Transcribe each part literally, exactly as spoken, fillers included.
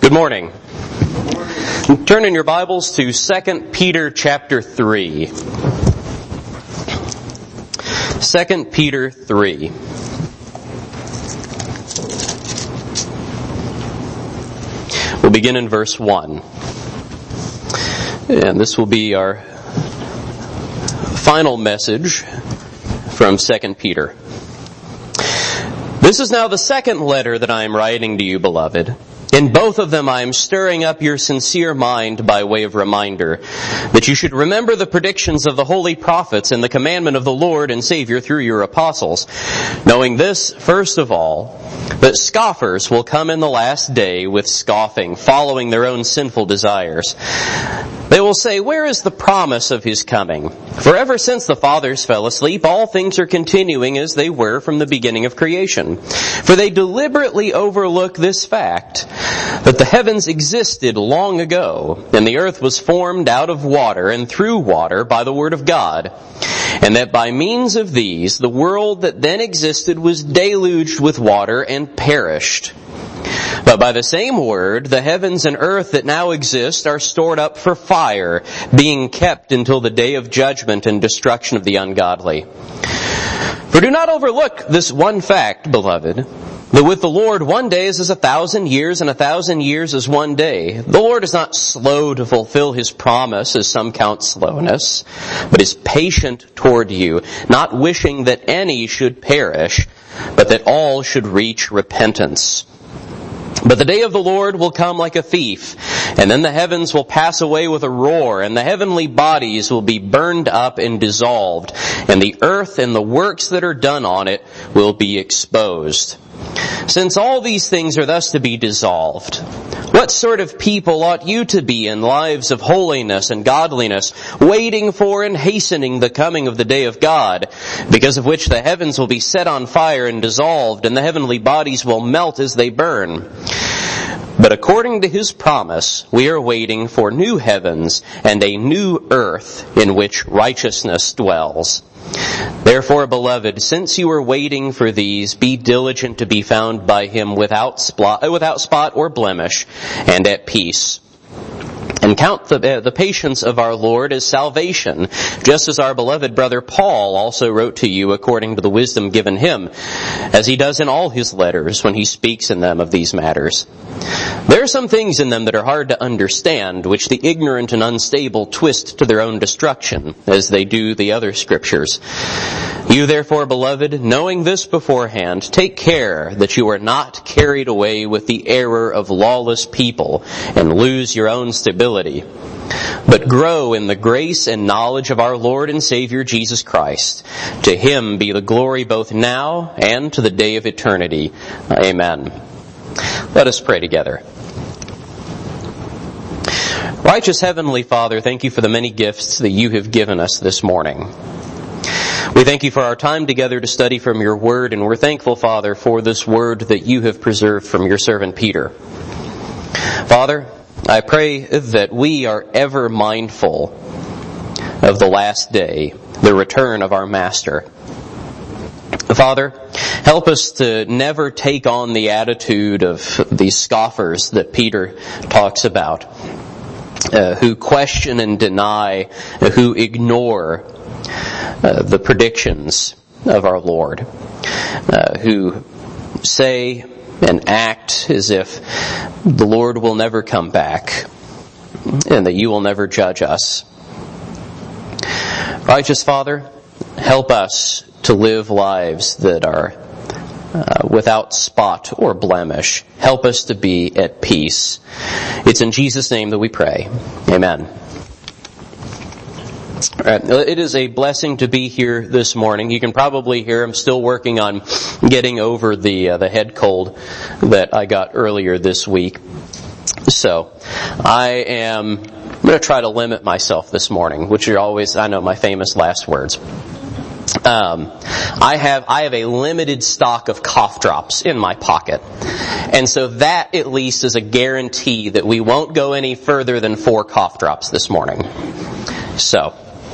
Good morning. Turn in your Bibles to Second Peter chapter three. Second Peter three. We'll begin in verse one. And this will be our final message from Second Peter. This is now the second letter that I am writing to you, beloved. In both of them I am stirring up your sincere mind by way of reminder, that you should remember the predictions of the holy prophets and the commandment of the Lord and Savior through your apostles, knowing this, first of all, that scoffers will come in the last day with scoffing, following their own sinful desires. They will say, "Where is the promise of his coming? For ever since the fathers fell asleep, all things are continuing as they were from the beginning of creation. For they deliberately overlook this fact, that the heavens existed long ago, and the earth was formed out of water and through water by the word of God, and that by means of these the world that then existed was deluged with water and perished. But by the same word, the heavens and earth that now exist are stored up for fire, being kept until the day of judgment and destruction of the ungodly. For do not overlook this one fact, beloved, that with the Lord one day is as a thousand years, and a thousand years is one day. The Lord is not slow to fulfill his promise, as some count slowness, but is patient toward you, not wishing that any should perish, but that all should reach repentance. But the day of the Lord will come like a thief, and then the heavens will pass away with a roar, and the heavenly bodies will be burned up and dissolved, and the earth and the works that are done on it will be exposed. Since all these things are thus to be dissolved, what sort of people ought you to be in lives of holiness and godliness, waiting for and hastening the coming of the day of God, because of which the heavens will be set on fire and dissolved, and the heavenly bodies will melt as they burn? But according to his promise, we are waiting for new heavens and a new earth in which righteousness dwells. Therefore, beloved, since you are waiting for these, be diligent to be found by him without spot, without spot or blemish, and at peace. And count the, uh, the patience of our Lord as salvation, just as our beloved brother Paul also wrote to you according to the wisdom given him, as he does in all his letters when he speaks in them of these matters. There are some things in them that are hard to understand, which the ignorant and unstable twist to their own destruction, as they do the other scriptures. You therefore, beloved, knowing this beforehand, take care that you are not carried away with the error of lawless people and lose your own stability, but grow in the grace and knowledge of our Lord and Savior Jesus Christ. To him be the glory both now and to the day of eternity. Amen. Let us pray together. Righteous Heavenly Father, thank you for the many gifts that you have given us this morning. We thank you for our time together to study from your word, and we're thankful, Father, for this word that you have preserved from your servant Peter. Father, I pray that we are ever mindful of the last day, the return of our Master. Father, help us to never take on the attitude of these scoffers that Peter talks about, uh, who question and deny, uh, who ignore uh, the predictions of our Lord, uh, who say and act as if the Lord will never come back and that you will never judge us. Righteous Father, help us to live lives that are uh, without spot or blemish. Help us to be at peace. It's in Jesus' name that we pray. Amen. All right. It is a blessing to be here this morning. You can probably hear I'm still working on getting over the uh, the head cold that I got earlier this week. So I am I'm going to try to limit myself this morning, which are always, I know, my famous last words. Um, I have I have a limited stock of cough drops in my pocket, and so that at least is a guarantee that we won't go any further than four cough drops this morning. So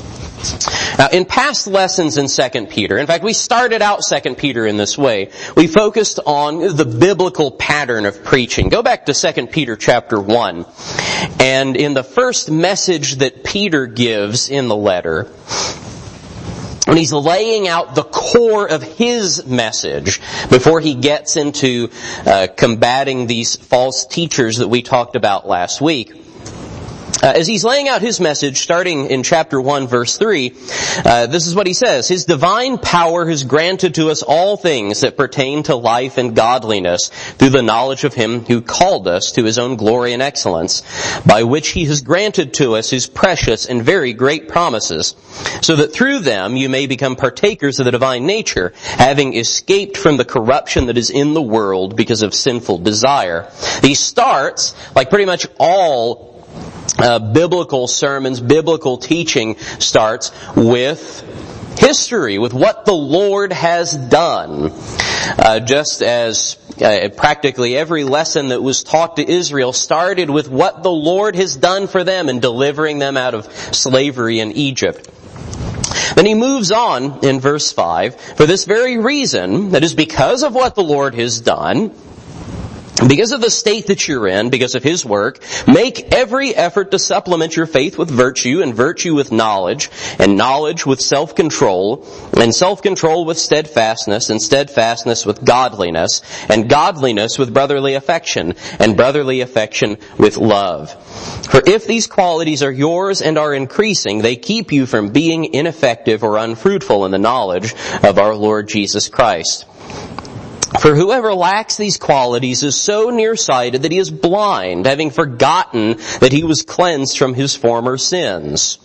Now, in past lessons in Second Peter, in fact, we started out Second Peter in this way. We focused on the biblical pattern of preaching. Go back to Second Peter chapter one. And in the first message that Peter gives in the letter, when he's laying out the core of his message before he gets into uh, combating these false teachers that we talked about last week, Uh, as he's laying out his message, starting in chapter one, verse three, uh, this is what he says. His divine power has granted to us all things that pertain to life and godliness through the knowledge of him who called us to his own glory and excellence, by which he has granted to us his precious and very great promises, so that through them you may become partakers of the divine nature, having escaped from the corruption that is in the world because of sinful desire. He starts, like pretty much all Uh, biblical sermons, biblical teaching starts with history, with what the Lord has done. Uh, just as uh, practically every lesson that was taught to Israel started with what the Lord has done for them in delivering them out of slavery in Egypt. Then he moves on in verse five, for this very reason, that is because of what the Lord has done, because of the state that you're in, because of his work, make every effort to supplement your faith with virtue, and virtue with knowledge, and knowledge with self-control, and self-control with steadfastness, and steadfastness with godliness, and godliness with brotherly affection, and brotherly affection with love. For if these qualities are yours and are increasing, they keep you from being ineffective or unfruitful in the knowledge of our Lord Jesus Christ. For whoever lacks these qualities is so nearsighted that he is blind, having forgotten that he was cleansed from his former sins.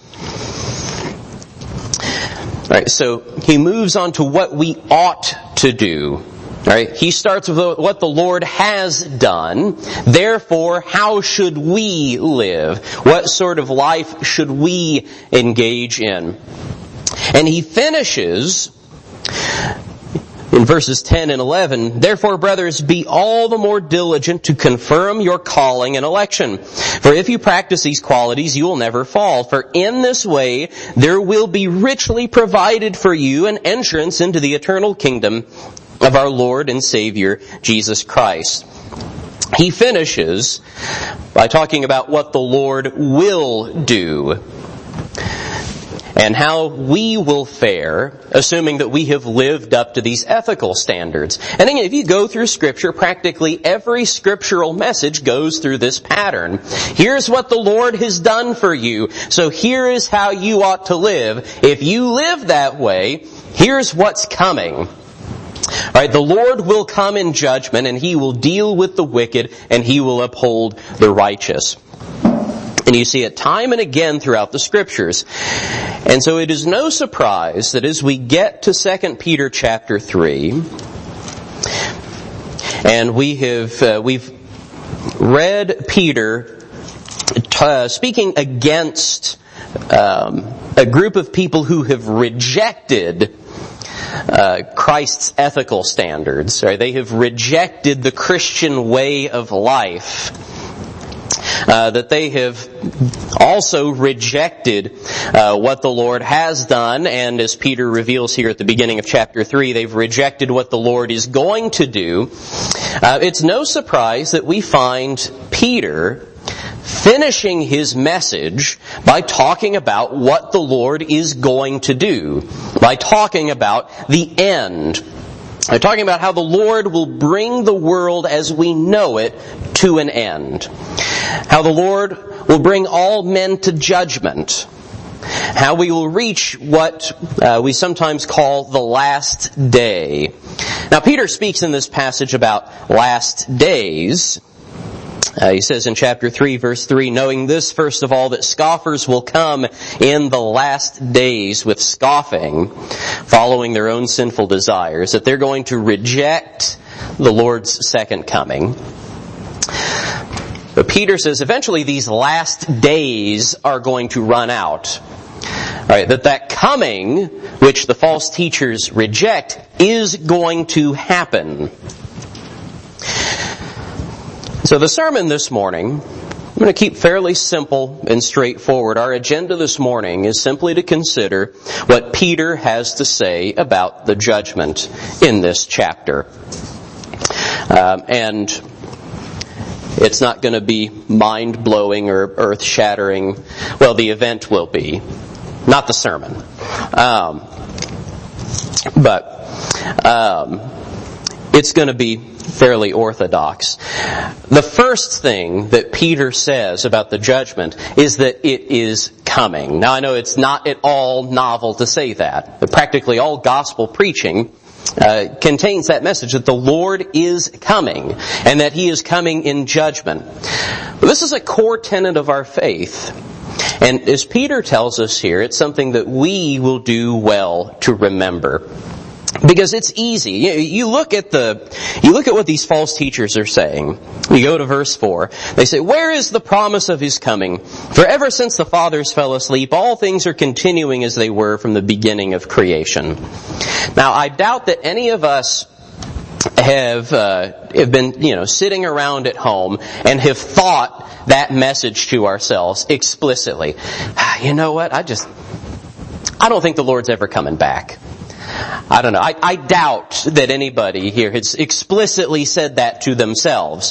All right, so he moves on to what we ought to do. All right, he starts with what the Lord has done. Therefore, how should we live? What sort of life should we engage in? And he finishes in verses ten and eleven, therefore, brothers, be all the more diligent to confirm your calling and election. For if you practice these qualities, you will never fall. For in this way, there will be richly provided for you an entrance into the eternal kingdom of our Lord and Savior, Jesus Christ. He finishes by talking about what the Lord will do, and how we will fare, assuming that we have lived up to these ethical standards. And again, if you go through Scripture, practically every scriptural message goes through this pattern. Here's what the Lord has done for you, so here is how you ought to live. If you live that way, here's what's coming. All right, the Lord will come in judgment, and he will deal with the wicked, and he will uphold the righteous. And you see it time and again throughout the Scriptures. And so it is no surprise that as we get to Second Peter chapter three, and we have, uh, we've read Peter uh, speaking against um, a group of people who have rejected Uh, Christ's ethical standards. Right? They have rejected the Christian way of life. Uh, that they have also rejected uh, what the Lord has done, and as Peter reveals here at the beginning of chapter three, they've rejected what the Lord is going to do. Uh, it's no surprise that we find Peter finishing his message by talking about what the Lord is going to do, by talking about the end. By talking about how the Lord will bring the world as we know it to an end. How the Lord will bring all men to judgment. How we will reach what uh, we sometimes call the last day. Now, Peter speaks in this passage about last days. Uh, he says in chapter three, verse three, knowing this, first of all, that scoffers will come in the last days with scoffing, following their own sinful desires, that they're going to reject the Lord's second coming. But Peter says eventually these last days are going to run out. Right, that that coming, which the false teachers reject, is going to happen. So the sermon this morning I'm going to keep fairly simple and straightforward. Our agenda this morning is simply to consider what Peter has to say about the judgment in this chapter. Um, and it's not going to be mind-blowing or earth-shattering. Well, the event will be, not the sermon. Um, but um, it's going to be fairly orthodox. The first thing that Peter says about the judgment is that it is coming. Now, I know it's not at all novel to say that, but practically all gospel preaching uh, contains that message that the Lord is coming and that He is coming in judgment. But this is a core tenet of our faith. And as Peter tells us here, it's something that we will do well to remember. Because it's easy. You look at the, you look at what these false teachers are saying. You go to verse four. They say, "Where is the promise of His coming? For ever since the fathers fell asleep, all things are continuing as they were from the beginning of creation." Now, I doubt that any of us have, uh, have been, you know, sitting around at home and have thought that message to ourselves explicitly. You know what? I just, I don't think the Lord's ever coming back. I don't know. I, I doubt that anybody here has explicitly said that to themselves.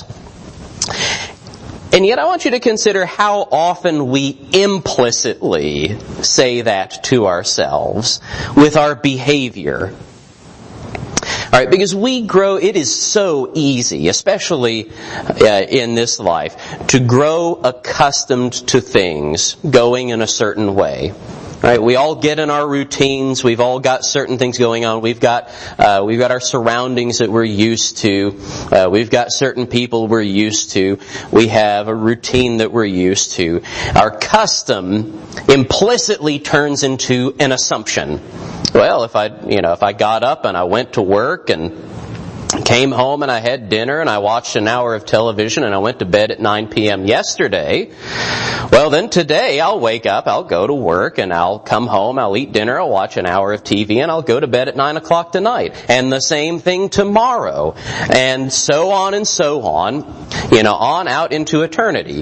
And yet I want you to consider how often we implicitly say that to ourselves with our behavior. Alright, because we grow, it is so easy, especially uh, in this life, to grow accustomed to things going in a certain way. Right, we all get in our routines. We've all got certain things going on. We've got uh, we've got our surroundings that we're used to. Uh, we've got certain people we're used to. We have a routine that we're used to. Our custom implicitly turns into an assumption. Well, if I you know if I got up and I went to work and came home and I had dinner and I watched an hour of television and I went to bed at nine p.m. yesterday, well then today I'll wake up, I'll go to work and I'll come home, I'll eat dinner, I'll watch an hour of T V and I'll go to bed at nine o'clock tonight. And the same thing tomorrow. And so on and so on, you know, on out into eternity.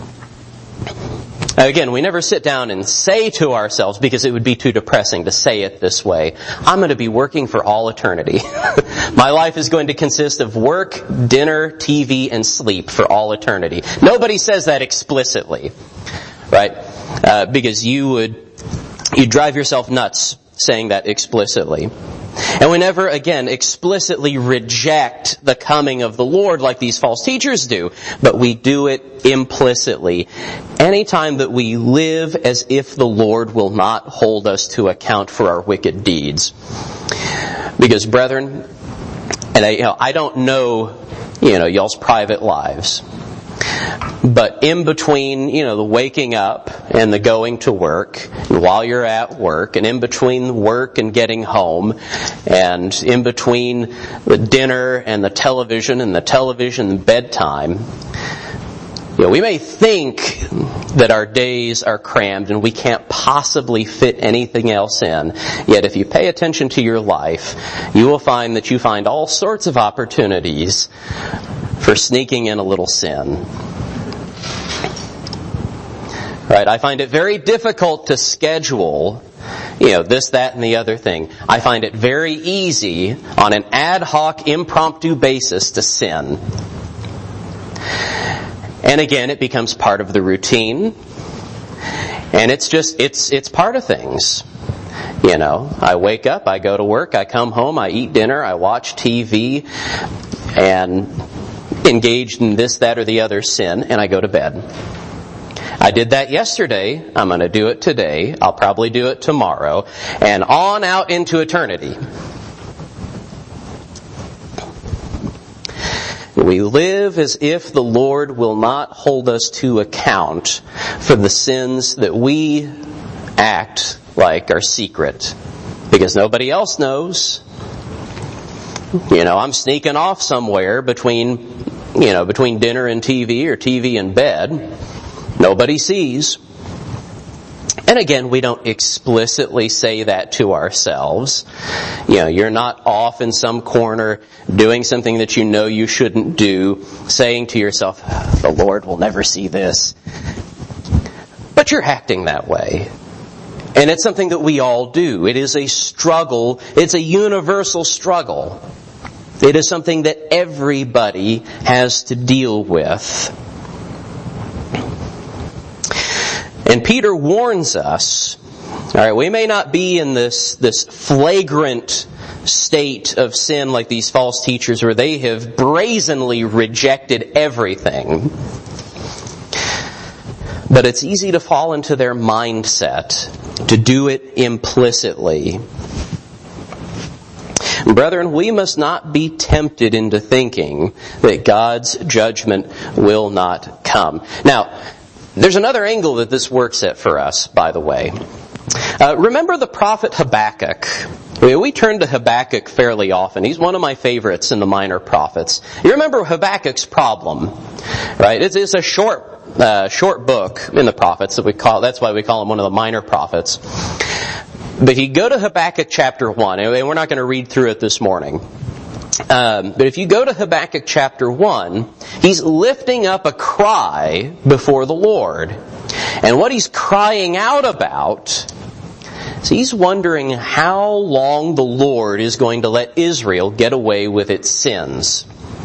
Again, we never sit down and say to ourselves, because it would be too depressing to say it this way, I'm going to be working for all eternity. My life is going to consist of work, dinner, T V, and sleep for all eternity. Nobody says that explicitly, right? Uh, because you would, you'd drive yourself nuts saying that explicitly. And we never, again, explicitly reject the coming of the Lord like these false teachers do, but we do it implicitly. Anytime that we live as if the Lord will not hold us to account for our wicked deeds. Because, brethren, and I, you know, I don't know, you know, y'all's private lives, but in between, you know, the waking up and the going to work, and while you're at work, and in between work and getting home, and in between the dinner and the television and the television and bedtime, you know, we may think that our days are crammed and we can't possibly fit anything else in. Yet if you pay attention to your life, you will find that you find all sorts of opportunities for sneaking in a little sin. Right? I find it very difficult to schedule, you know, this, that, and the other thing. I find it very easy on an ad hoc, impromptu basis to sin. And again, it becomes part of the routine. And it's just, it's, it's part of things. You know, I wake up, I go to work, I come home, I eat dinner, I watch T V, and engaged in this, that, or the other sin, and I go to bed. I did that yesterday, I'm going to do it today, I'll probably do it tomorrow, and on out into eternity. We live as if the Lord will not hold us to account for the sins that we act like are secret, because nobody else knows. You know, I'm sneaking off somewhere between, you know, between dinner and T V or T V and bed. Nobody sees. And again, we don't explicitly say that to ourselves. You know, you're not off in some corner doing something that you know you shouldn't do, saying to yourself, the Lord will never see this. But you're acting that way. And it's something that we all do. It is a struggle. It's a universal struggle. It is something that everybody has to deal with. And Peter warns us, all right, we may not be in this, this flagrant state of sin like these false teachers where they have brazenly rejected everything. But it's easy to fall into their mindset, to do it implicitly. Brethren, we must not be tempted into thinking that God's judgment will not come. Now, there's another angle that this works at for us, by the way. Uh, remember the prophet Habakkuk? I mean, we turn to Habakkuk fairly often. He's one of my favorites in the minor prophets. You remember Habakkuk's problem, right? It's, it's a short Uh, short book in the prophets that we call, that's why we call him one of the minor prophets. But if you go to Habakkuk chapter one, and we're not going to read through it this morning, um, but if you go to Habakkuk chapter one, he's lifting up a cry before the Lord. And what he's crying out about is he's wondering how long the Lord is going to let Israel get away with its sins.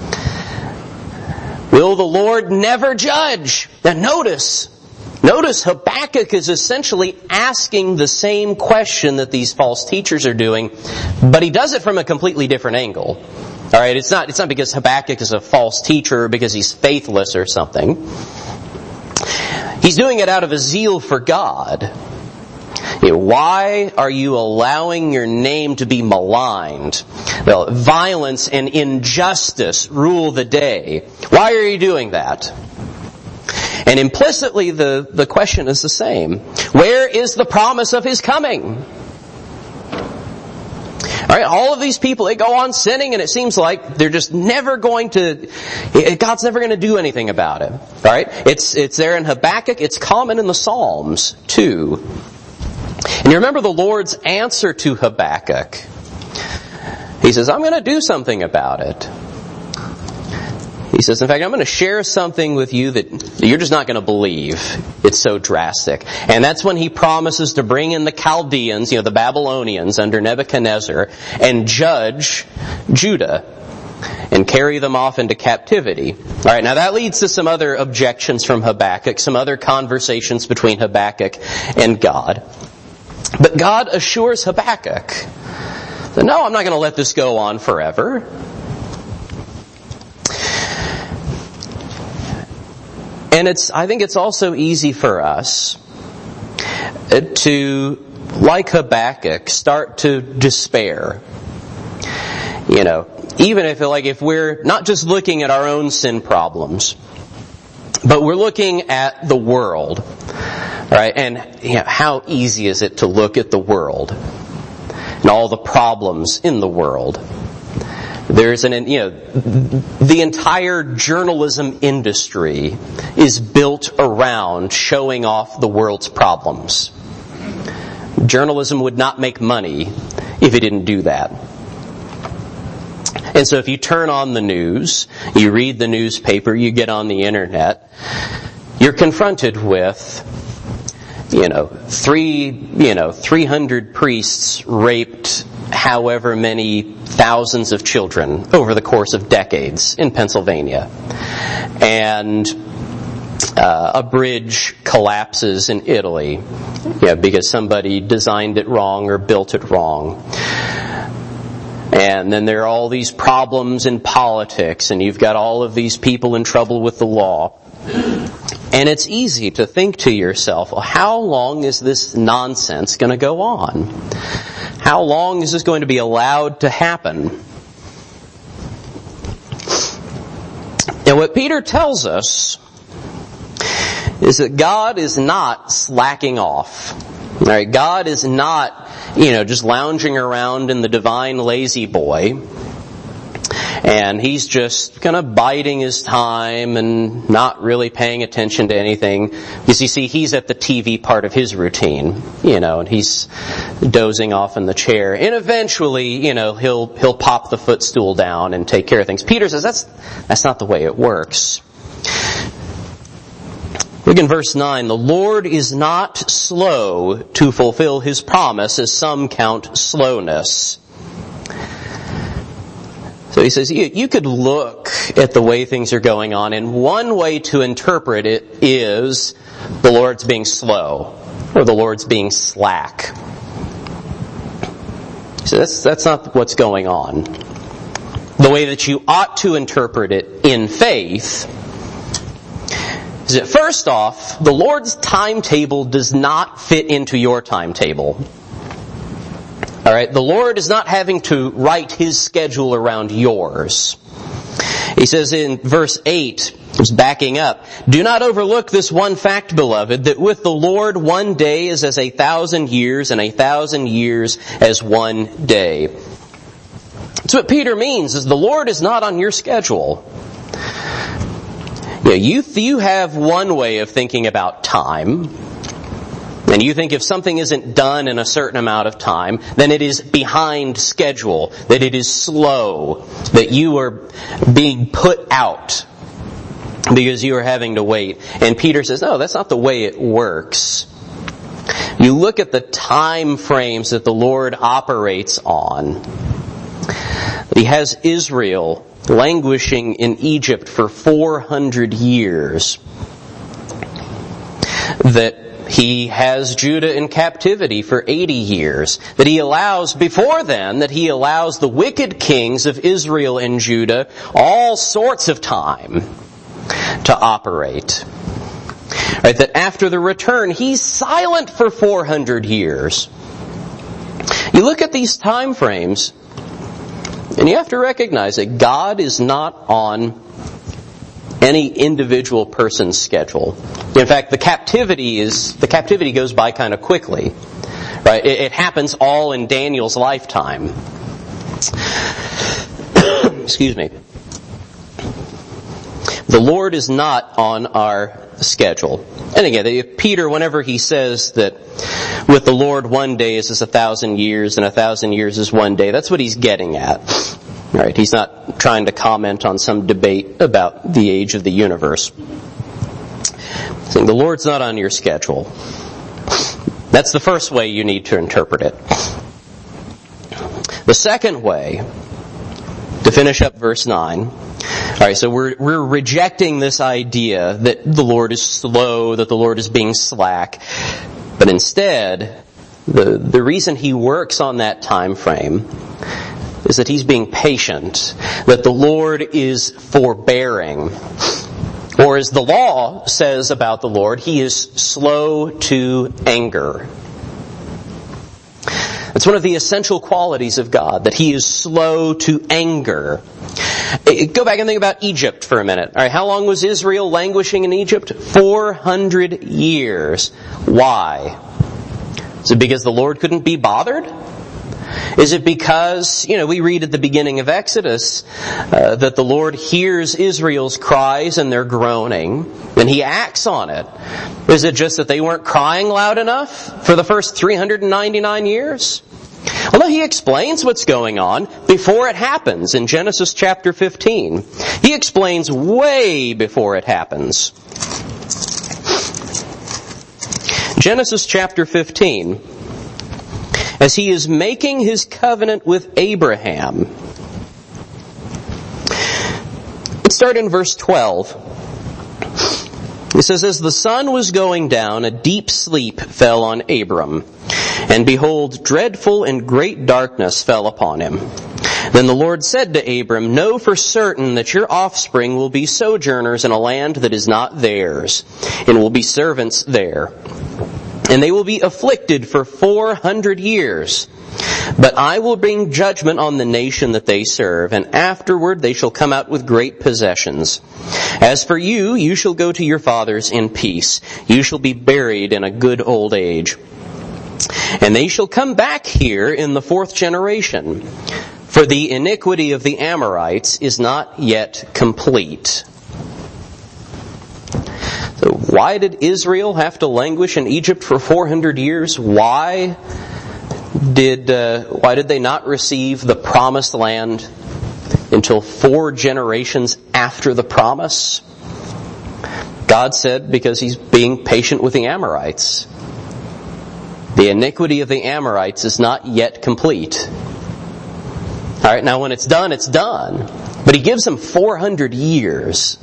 Will the Lord never judge? Now notice, notice Habakkuk is essentially asking the same question that these false teachers are doing, but he does it from a completely different angle. Alright, it's not, it's not because Habakkuk is a false teacher or because he's faithless or something. He's doing it out of a zeal for God. You know, why are you allowing your name to be maligned? Well, violence and injustice rule the day. Why are you doing that? And implicitly the, the question is the same. Where is the promise of His coming? Alright, all of these people, they go on sinning and it seems like they're just never going to, God's never going to do anything about it. Alright, it's, it's there in Habakkuk, it's common in the Psalms too. And you remember the Lord's answer to Habakkuk. He says, I'm going to do something about it. He says, in fact, I'm going to share something with you that you're just not going to believe. It's so drastic. And that's when he promises to bring in the Chaldeans, you know, the Babylonians under Nebuchadnezzar, and judge Judah and carry them off into captivity. All right, now that leads to some other objections from Habakkuk, some other conversations between Habakkuk and God. But God assures Habakkuk that, no, I'm not going to let this go on forever. And it's, I think it's also easy for us to, like Habakkuk, start to despair. You know, even if, like, if we're not just looking at our own sin problems, but we're looking at the world. Right? And you know, how easy is it to look at the world and all the problems in the world? There's an, you know, the entire journalism industry is built around showing off the world's problems. Journalism would not make money if it didn't do that. And so if you turn on the news, you read the newspaper, you get on the internet, you're confronted with, you know, three, you know, three hundred priests raped however many thousands of children over the course of decades in Pennsylvania. And uh, a bridge collapses in Italy, you know, because somebody designed it wrong or built it wrong. And then there are all these problems in politics, and you've got all of these people in trouble with the law. And it's easy to think to yourself, well, how long is this nonsense going to go on? How long is this going to be allowed to happen? And what Peter tells us is that God is not slacking off. All right, God is not, you know, just lounging around in the divine lazy boy. And he's just kind of biding his time and not really paying attention to anything. Because you see, he's at the T V part of his routine, you know, and he's dozing off in the chair. And eventually, you know, he'll he'll pop the footstool down and take care of things. Peter says that's that's not the way it works. Look in verse nine. The Lord is not slow to fulfill his promise, as some count slowness. So he says, you, you could look at the way things are going on, and one way to interpret it is the Lord's being slow, or the Lord's being slack. So that's, that's not what's going on. The way that you ought to interpret it in faith is that, first off, the Lord's timetable does not fit into your timetable. All right, the Lord is not having to write his schedule around yours. He says in verse eight, it's backing up, do not overlook this one fact, beloved, that with the Lord one day is as a thousand years, and a thousand years as one day. That's what Peter means, is the Lord is not on your schedule. Yeah, you, you have one way of thinking about time. And you think if something isn't done in a certain amount of time, then it is behind schedule, that it is slow, that you are being put out because you are having to wait. And Peter says, no, that's not the way it works. You look at the time frames that the Lord operates on. He has Israel languishing in Egypt for four hundred years. That He has Judah in captivity for eighty years. That he allows, before then, that he allows the wicked kings of Israel and Judah all sorts of time to operate. Right, that after the return, he's silent for four hundred years. You look at these time frames, and you have to recognize that God is not on any individual person's schedule. In fact, the captivity is the captivity goes by kind of quickly, right? It, it happens all in Daniel's lifetime. Excuse me. The Lord is not on our schedule. And again, Peter, whenever he says that with the Lord one day is as a thousand years and a thousand years is one day, that's what he's getting at. Right? He's not trying to comment on some debate about the age of the universe. Saying the Lord's not on your schedule. That's the first way you need to interpret it. The second way, to finish up verse nine, alright, so we're, we're rejecting this idea that the Lord is slow, that the Lord is being slack, but instead, the, the reason he works on that time frame is that he's being patient, that the Lord is forbearing. Or as the law says about the Lord, he is slow to anger. That's one of the essential qualities of God, that he is slow to anger. Go back and think about Egypt for a minute. All right, how long was Israel languishing in Egypt? four hundred years. Why? Is it because the Lord couldn't be bothered? Is it because, you know, we read at the beginning of Exodus uh, that the Lord hears Israel's cries and their groaning, and he acts on it? Is it just that they weren't crying loud enough for the first three hundred ninety-nine years? Well, no, he explains what's going on before it happens in Genesis chapter fifteen. He explains way before it happens. Genesis chapter fifteen. As he is making his covenant with Abraham. Let's start in verse twelve. It says, as the sun was going down, a deep sleep fell on Abram. And behold, dreadful and great darkness fell upon him. Then the Lord said to Abram, know for certain that your offspring will be sojourners in a land that is not theirs, and will be servants there. And they will be afflicted for four hundred years. But I will bring judgment on the nation that they serve, and afterward they shall come out with great possessions. As for you, you shall go to your fathers in peace. You shall be buried in a good old age. And they shall come back here in the fourth generation. For the iniquity of the Amorites is not yet complete. So why did Israel have to languish in Egypt for four hundred years? Why did uh, why did they not receive the promised land until four generations after the promise? God said because He's being patient with the Amorites. The iniquity of the Amorites is not yet complete. All right, now when it's done, it's done. But He gives them four hundred years.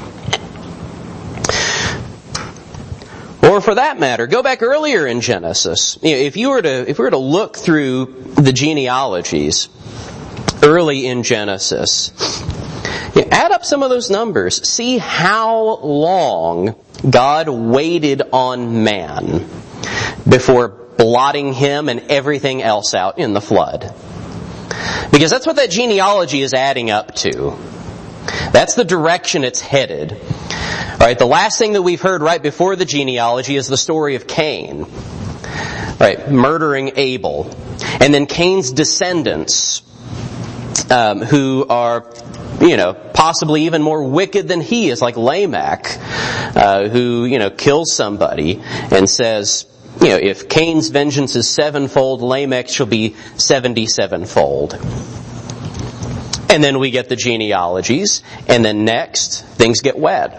Or for that matter, go back earlier in Genesis. You know, if you were to if we were to look through the genealogies early in Genesis, you know, add up some of those numbers. See how long God waited on man before blotting him and everything else out in the flood. Because that's what that genealogy is adding up to. That's the direction it's headed. All right, the last thing that we've heard right before the genealogy is the story of Cain. Right, murdering Abel. And then Cain's descendants, um, who are, you know, possibly even more wicked than he is, like Lamech, uh, who, you know, kills somebody and says, you know, if Cain's vengeance is sevenfold, Lamech shall be seventy-sevenfold. And then we get the genealogies, and then next, things get wet.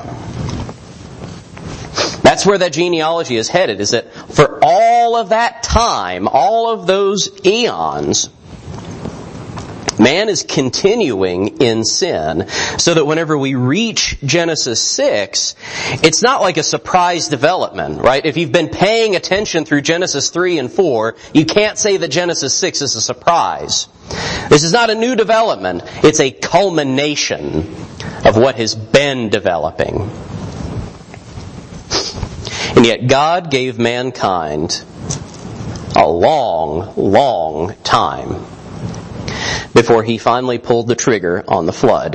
That's where that genealogy is headed, is that for all of that time, all of those eons, man is continuing in sin, so that whenever we reach Genesis six, it's not like a surprise development, right? If you've been paying attention through Genesis three and four, you can't say that Genesis six is a surprise. This is not a new development. It's a culmination of what has been developing. And yet God gave mankind a long, long time before He finally pulled the trigger on the flood.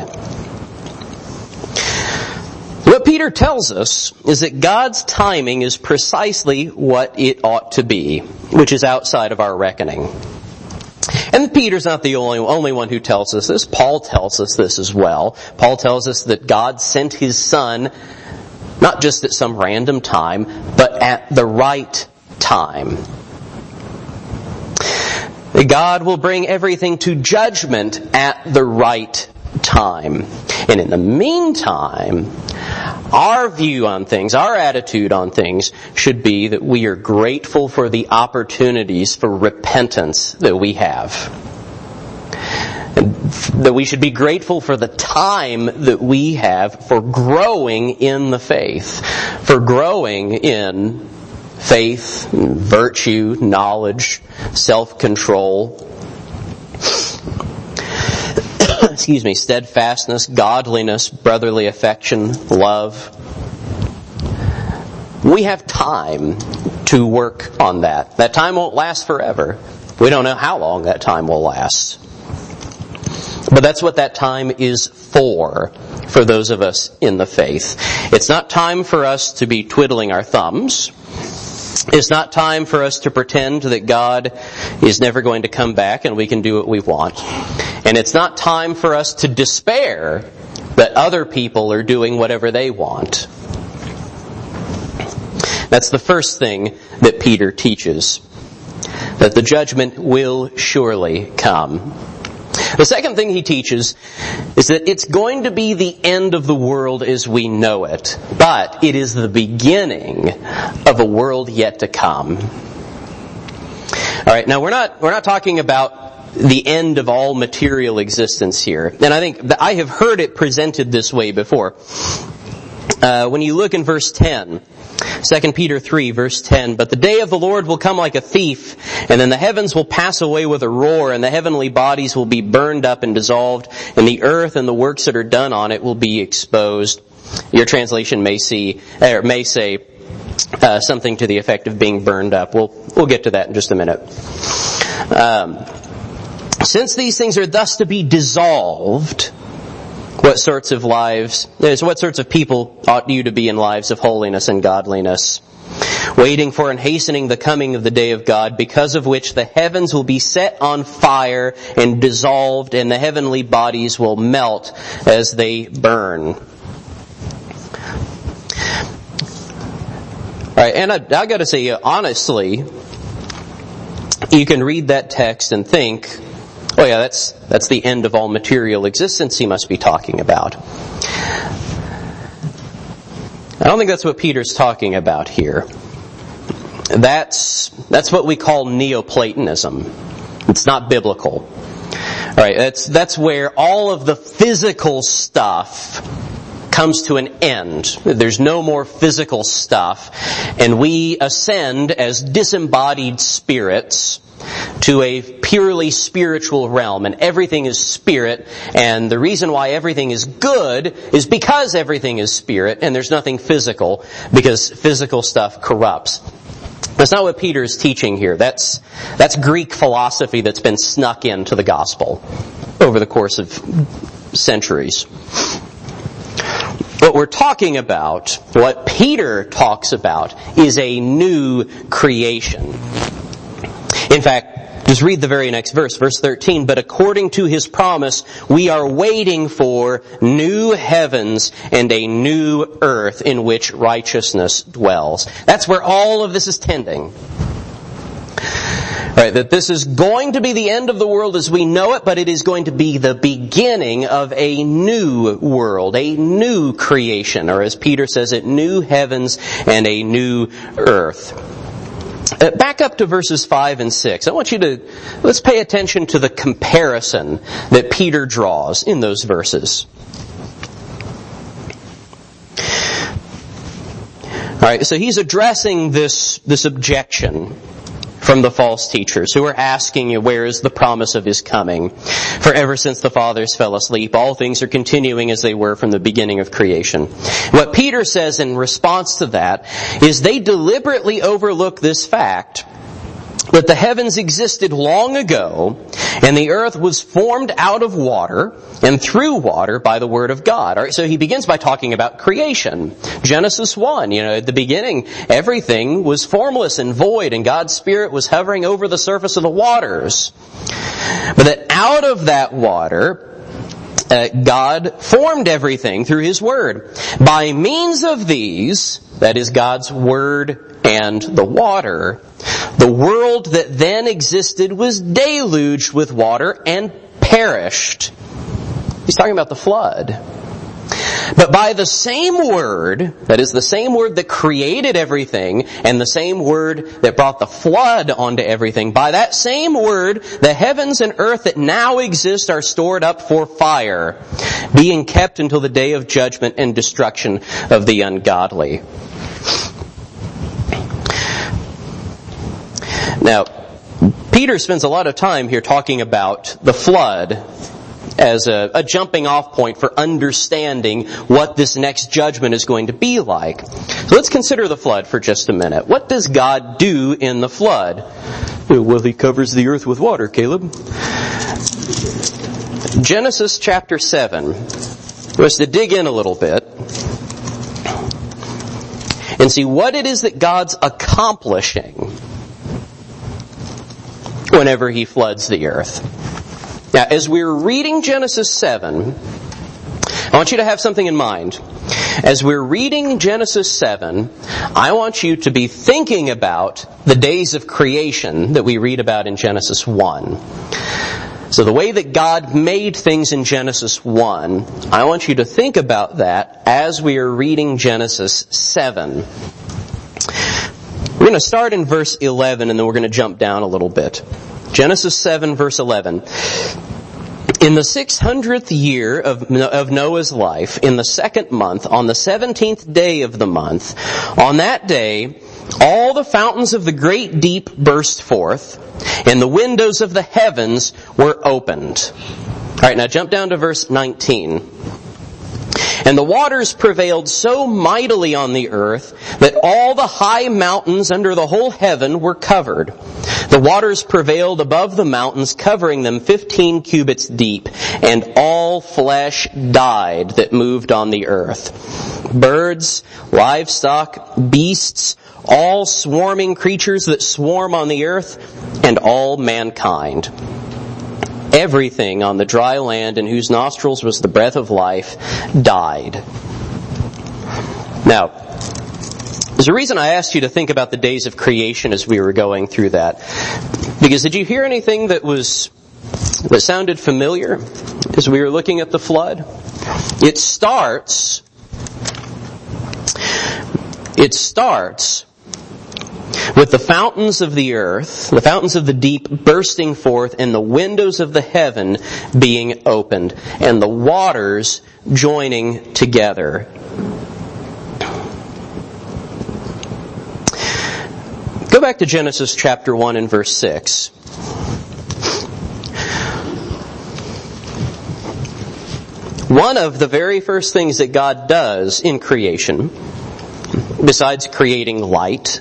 What Peter tells us is that God's timing is precisely what it ought to be, which is outside of our reckoning. And Peter's not the only, only one who tells us this. Paul tells us this as well. Paul tells us that God sent His Son not just at some random time, but at the right time. God will bring everything to judgment at the right time. And in the meantime, our view on things, our attitude on things should be that we are grateful for the opportunities for repentance that we have. And that we should be grateful for the time that we have for growing in the faith, for growing in faith, virtue, knowledge, self-control, excuse me, steadfastness, godliness, brotherly affection, love. We have time to work on that. That time won't last forever. We don't know how long that time will last. But that's what that time is for, for those of us in the faith. It's not time for us to be twiddling our thumbs. It's not time for us to pretend that God is never going to come back and we can do what we want. And it's not time for us to despair that other people are doing whatever they want. That's the first thing that Peter teaches, that the judgment will surely come. The second thing he teaches is that it's going to be the end of the world as we know it, but it is the beginning of a world yet to come. All right, now we're not we're not talking about the end of all material existence here, and I think that I have heard it presented this way before. Uh, when you look in verse ten. Second Peter three, verse ten, but the day of the Lord will come like a thief, and then the heavens will pass away with a roar, and the heavenly bodies will be burned up and dissolved, and the earth and the works that are done on it will be exposed. Your translation may see, or may say uh, something to the effect of being burned up. We'll we'll get to that in just a minute. Um, since these things are thus to be dissolved, what sorts of lives, so what sorts of people ought you to be in lives of holiness and godliness? waiting for and hastening the coming of the day of God, because of which the heavens will be set on fire and dissolved, and the heavenly bodies will melt as they burn. All right, and I, I got to say, honestly, you can read that text and think, oh yeah, that's that's the end of all material existence he must be talking about. I don't think that's what Peter's talking about here. That's that's what we call Neoplatonism. It's not biblical. All right, that's that's where all of the physical stuff comes to an end. There's no more physical stuff, and we ascend as disembodied spirits to a purely spiritual realm, and everything is spirit, and the reason why everything is good is because everything is spirit, and there's nothing physical, because physical stuff corrupts. That's not what Peter is teaching here. That's, that's Greek philosophy that's been snuck into the gospel over the course of centuries. What we're talking about, what Peter talks about, is a new creation. In fact, just read the very next verse, verse thirteen. But according to his promise, we are waiting for new heavens and a new earth in which righteousness dwells. That's where all of this is tending. Right, that this is going to be the end of the world as we know it, but it is going to be the beginning of a new world, a new creation, or as Peter says it, new heavens and a new earth. Uh, back up to verses five and six. I want you to, let's pay attention to the comparison that Peter draws in those verses. Alright, so he's addressing this, this objection from the false teachers who are asking you, where is the promise of his coming? For ever since the fathers fell asleep, all things are continuing as they were from the beginning of creation. What Peter says in response to that is they deliberately overlook this fact that the heavens existed long ago, and the earth was formed out of water and through water by the word of God. All right, so he begins by talking about creation. Genesis one, you know, at the beginning, everything was formless and void, and God's Spirit was hovering over the surface of the waters. But that out of that water, Uh, God formed everything through His Word. By means of these, that is God's Word and the water, the world that then existed was deluged with water and perished. He's talking about the flood. But by the same word, that is the same word that created everything, and the same word that brought the flood onto everything, by that same word, the heavens and earth that now exist are stored up for fire, being kept until the day of judgment and destruction of the ungodly. Now, Peter spends a lot of time here talking about the flood as a, a jumping off point for understanding what this next judgment is going to be like. So let's consider the flood for just a minute. What does God do in the flood? Well, He covers the earth with water, Caleb. Genesis chapter seven. Let's to dig in a little bit and see what it is that God's accomplishing whenever He floods the earth. Now, as we're reading Genesis seven, I want you to have something in mind. As we're reading Genesis seven, I want you to be thinking about the days of creation that we read about in Genesis one. So the way that God made things in Genesis one, I want you to think about that as we are reading Genesis seven. We're going to start in verse eleven, and then we're going to jump down a little bit. Genesis seven, verse eleven. In the six hundredth year of, of Noah's life, in the second month, on the seventeenth day of the month, on that day, all the fountains of the great deep burst forth, and the windows of the heavens were opened. Alright, now jump down to verse nineteen. And the waters prevailed so mightily on the earth that all the high mountains under the whole heaven were covered. The waters prevailed above the mountains, covering them fifteen cubits deep, and all flesh died that moved on the earth. Birds, livestock, beasts, all swarming creatures that swarm on the earth, and all mankind. Everything on the dry land in whose nostrils was the breath of life died. Now, there's a reason I asked you to think about the days of creation as we were going through that. Because did you hear anything that was that sounded familiar as we were looking at the flood? It starts It starts with the fountains of the earth, the fountains of the deep bursting forth, and the windows of the heaven being opened, and the waters joining together. Go back to Genesis chapter one and verse six. One of the very first things that God does in creation, besides creating light,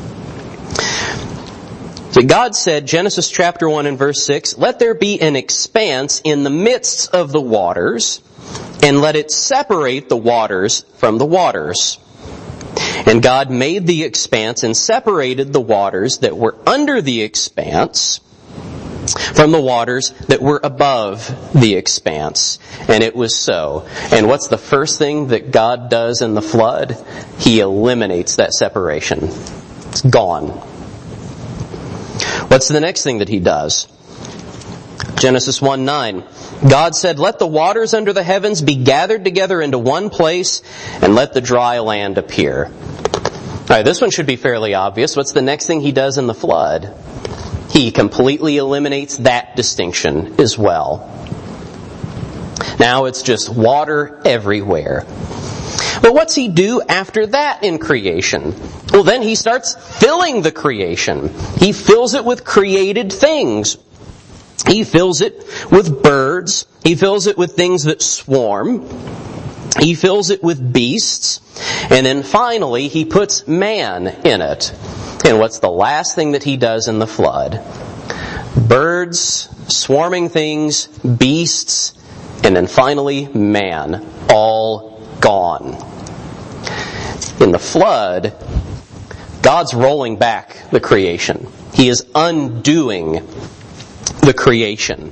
so God said, Genesis chapter one and verse six, "Let there be an expanse in the midst of the waters, and let it separate the waters from the waters. And God made the expanse and separated the waters that were under the expanse from the waters that were above the expanse. And it was so." And what's the first thing that God does in the flood? He eliminates that separation. It's gone. What's the next thing that He does? Genesis one nine. God said, "Let the waters under the heavens be gathered together into one place, and let the dry land appear." All right, this one should be fairly obvious. What's the next thing He does in the flood? He completely eliminates that distinction as well. Now it's just water everywhere. But what's He do after that in creation? Well, then He starts filling the creation. He fills it with created things. He fills it with birds. He fills it with things that swarm. He fills it with beasts. And then finally, He puts man in it. And what's the last thing that He does in the flood? Birds, swarming things, beasts, and then finally man, all gone. In the flood, God's rolling back the creation. He is undoing the creation.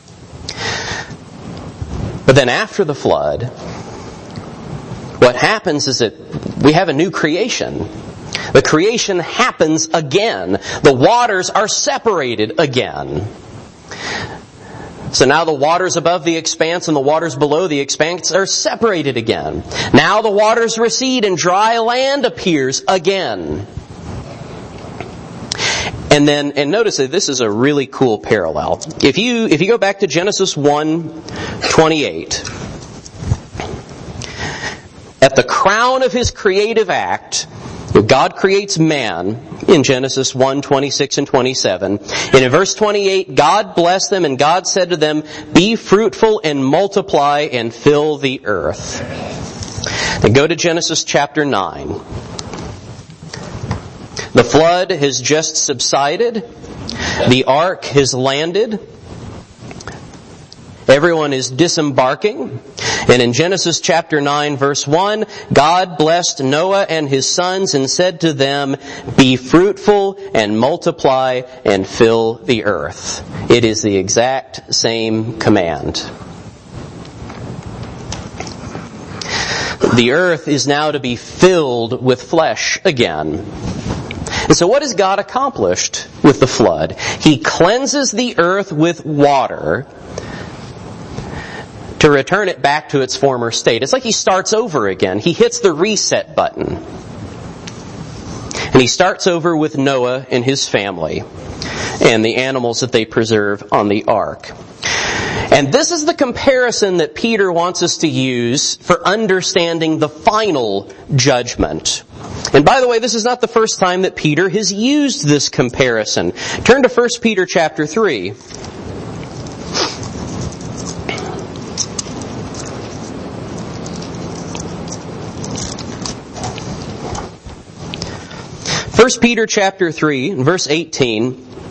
But then after the flood, what happens is that we have a new creation. The creation happens again. The waters are separated again. So now the waters above the expanse and the waters below the expanse are separated again. Now the waters recede and dry land appears again. And then, and notice that this is a really cool parallel. If you, if you go back to Genesis one twenty-eight, at the crown of His creative act, God creates man in Genesis one twenty-six and twenty-seven. And in verse twenty-eight, God blessed them, and God said to them, "Be fruitful and multiply and fill the earth." Then go to Genesis chapter nine. The flood has just subsided. The ark has landed. Everyone is disembarking. And in Genesis chapter nine verse one, God blessed Noah and his sons and said to them, "Be fruitful and multiply and fill the earth." It is the exact same command. The earth is now to be filled with flesh again. And so what has God accomplished with the flood? He cleanses the earth with water to return it back to its former state. It's like He starts over again. He hits the reset button. And He starts over with Noah and his family and the animals that they preserve on the ark. And this is the comparison that Peter wants us to use for understanding the final judgment. And by the way, this is not the first time that Peter has used this comparison. Turn to First Peter chapter three. First Peter chapter three, verse eighteen.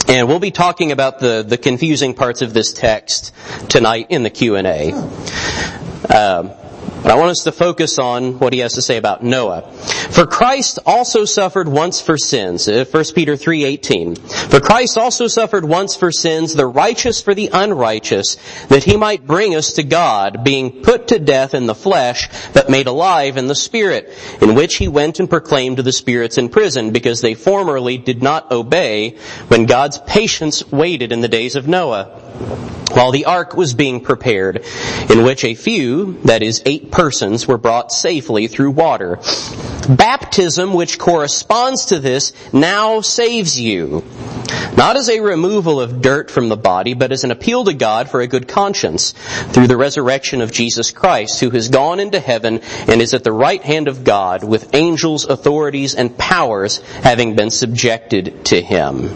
And we'll be talking about the, the confusing parts of this text tonight in the Q and A. Um, but I want us to focus on what he has to say about Noah. For Christ also suffered once for sins. First Peter three eighteen. For Christ also suffered once for sins, the righteous for the unrighteous, that he might bring us to God, being put to death in the flesh, but made alive in the Spirit, in which he went and proclaimed to the spirits in prison, because they formerly did not obey, when God's patience waited in the days of Noah, while the ark was being prepared, in which a few, that is eight persons, were brought safely through water. Baptism, which corresponds to this, now saves you, not as a removal of dirt from the body, but as an appeal to God for a good conscience, through the resurrection of Jesus Christ, who has gone into heaven and is at the right hand of God, with angels, authorities, and powers having been subjected to him.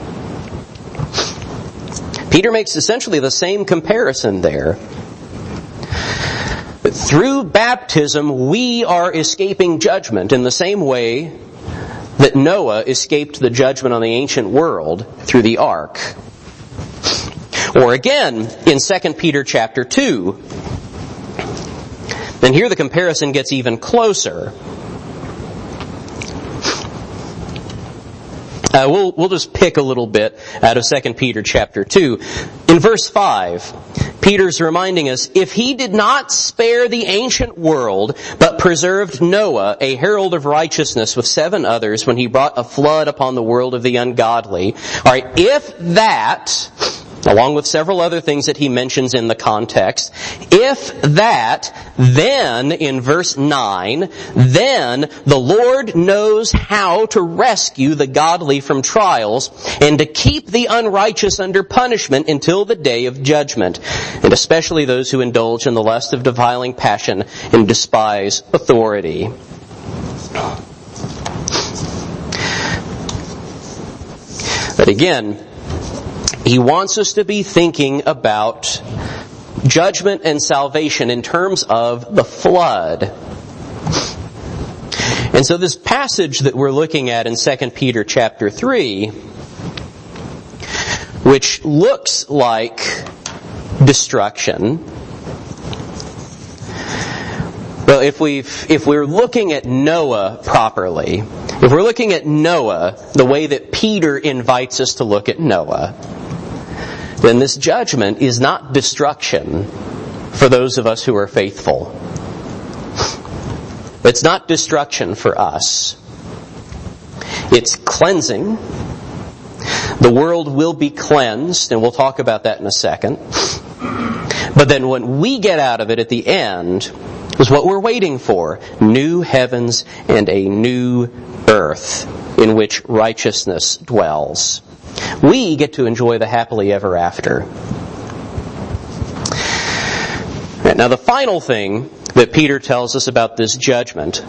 Peter makes essentially the same comparison there. Through baptism, we are escaping judgment in the same way that Noah escaped the judgment on the ancient world through the ark. Or again, in Second Peter chapter two. And here the comparison gets even closer. Uh, we'll, we'll just pick a little bit out of Second Peter chapter two. In verse five, Peter's reminding us, if he did not spare the ancient world, but preserved Noah, a herald of righteousness, with seven others, when he brought a flood upon the world of the ungodly. Alright, if that, along with several other things that he mentions in the context, if that, then, in verse nine, then the Lord knows how to rescue the godly from trials, and to keep the unrighteous under punishment until the day of judgment, and especially those who indulge in the lust of defiling passion and despise authority. But again, he wants us to be thinking about judgment and salvation in terms of the flood. And so this passage that we're looking at in Second Peter chapter three, which looks like destruction, well, if we've, if we're looking at Noah properly, if we're looking at Noah the way that Peter invites us to look at Noah, then this judgment is not destruction for those of us who are faithful. It's not destruction for us. It's cleansing. The world will be cleansed, and we'll talk about that in a second. But then when we get out of it at the end, is what we're waiting for. New heavens and a new earth in which righteousness dwells. We get to enjoy the happily ever after. Now, the final thing that Peter tells us about this judgment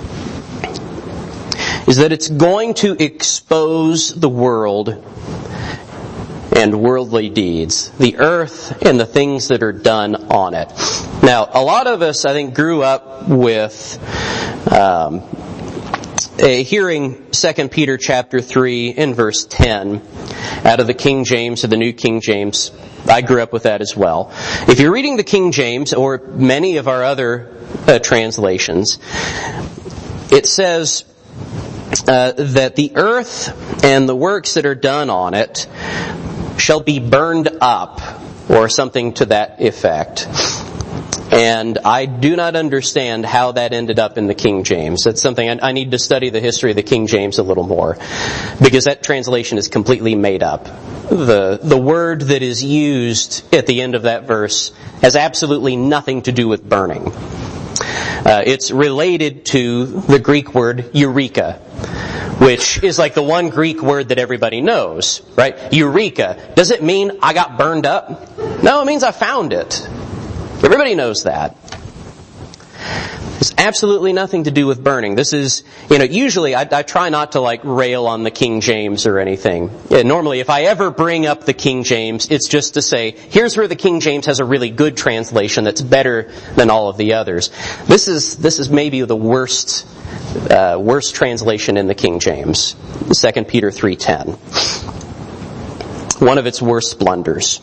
is that it's going to expose the world and worldly deeds, the earth and the things that are done on it. Now, a lot of us, I think, grew up with um, uh, hearing Second Peter chapter three in verse ten out of the King James or the New King James. I grew up with that as well. If you're reading the King James or many of our other uh, translations, it says uh, that the earth and the works that are done on it shall be burned up, or something to that effect. And I do not understand how that ended up in the King James. That's something I, I need to study the history of the King James a little more, because that translation is completely made up. The, the word that is used at the end of that verse has absolutely nothing to do with burning. Uh, it's related to the Greek word eureka, which is like the one Greek word that everybody knows, right? Eureka. Does it mean I got burned up? No, it means I found it. Everybody knows that. It's absolutely nothing to do with burning. This is, you know, usually I, I try not to like rail on the King James or anything. Yeah, normally if I ever bring up the King James, it's just to say, here's where the King James has a really good translation that's better than all of the others. This is, this is maybe the worst, uh, worst translation in the King James. Second Peter three ten. one of its worst blunders.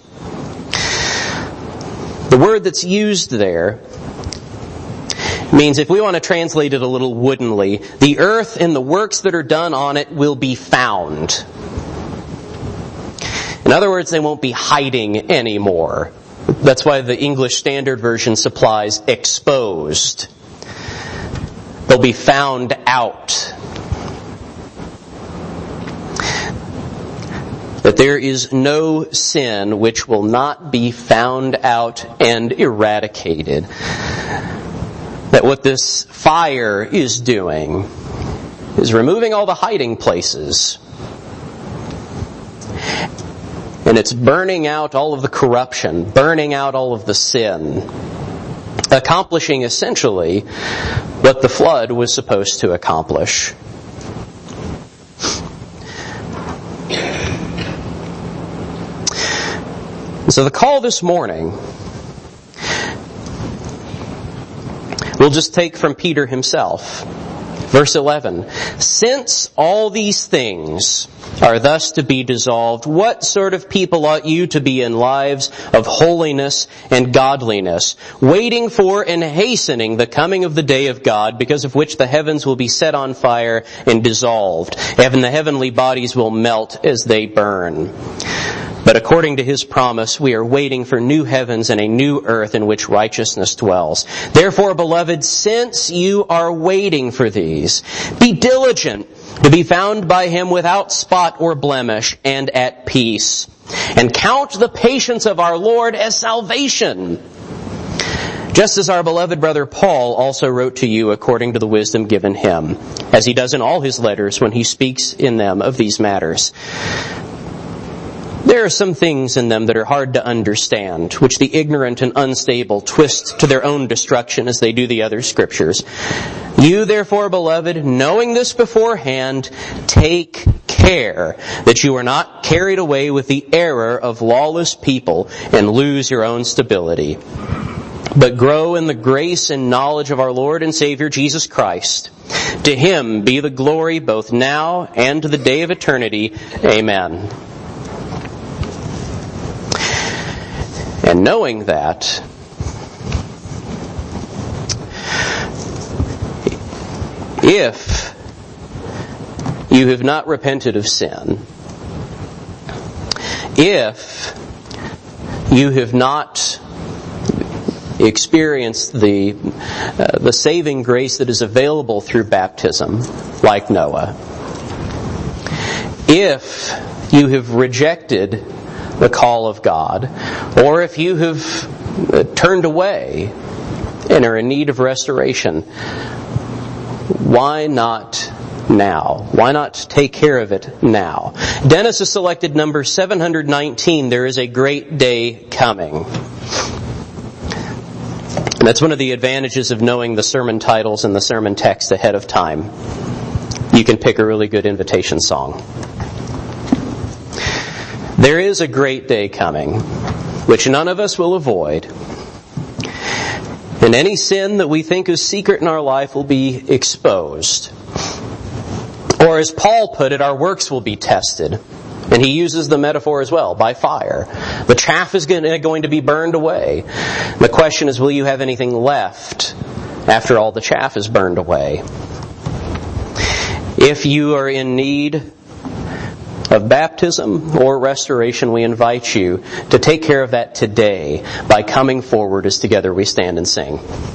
The word that's used there means, if we want to translate it a little woodenly, the earth and the works that are done on it will be found. In other words, they won't be hiding anymore. That's why the English Standard Version supplies exposed. They'll be found out. That there is no sin which will not be found out and eradicated. That what this fire is doing is removing all the hiding places. And it's burning out all of the corruption, burning out all of the sin, accomplishing essentially what the flood was supposed to accomplish. So the call this morning, we'll just take from Peter himself. Verse eleven, since all these things are thus to be dissolved, what sort of people ought you to be in lives of holiness and godliness, waiting for and hastening the coming of the day of God, because of which the heavens will be set on fire and dissolved, and the heavenly bodies will melt as they burn. But according to His promise, we are waiting for new heavens and a new earth in which righteousness dwells. Therefore, beloved, since you are waiting for these, be diligent to be found by Him without spot or blemish and at peace. And count the patience of our Lord as salvation, just as our beloved brother Paul also wrote to you according to the wisdom given him, as he does in all his letters when he speaks in them of these matters. There are some things in them that are hard to understand, which the ignorant and unstable twist to their own destruction as they do the other scriptures. You therefore, beloved, knowing this beforehand, take care that you are not carried away with the error of lawless people and lose your own stability, but grow in the grace and knowledge of our Lord and Savior Jesus Christ. To Him be the glory both now and to the day of eternity. Amen. And knowing that, if you have not repented of sin, if you have not experienced the uh, the saving grace that is available through baptism, like Noah, if you have rejected the call of God, or if you have uh, turned away and are in need of restoration, why not now? Why not take care of it now? Dennis has selected number seven hundred nineteen, There is a Great Day Coming. And that's one of the advantages of knowing the sermon titles and the sermon text ahead of time. You can pick a really good invitation song. There is a great day coming, which none of us will avoid. And any sin that we think is secret in our life will be exposed. Or as Paul put it, our works will be tested. And he uses the metaphor as well, by fire. The chaff is going to be burned away. The question is, will you have anything left after all the chaff is burned away? If you are in need of baptism or restoration, we invite you to take care of that today by coming forward as together we stand and sing.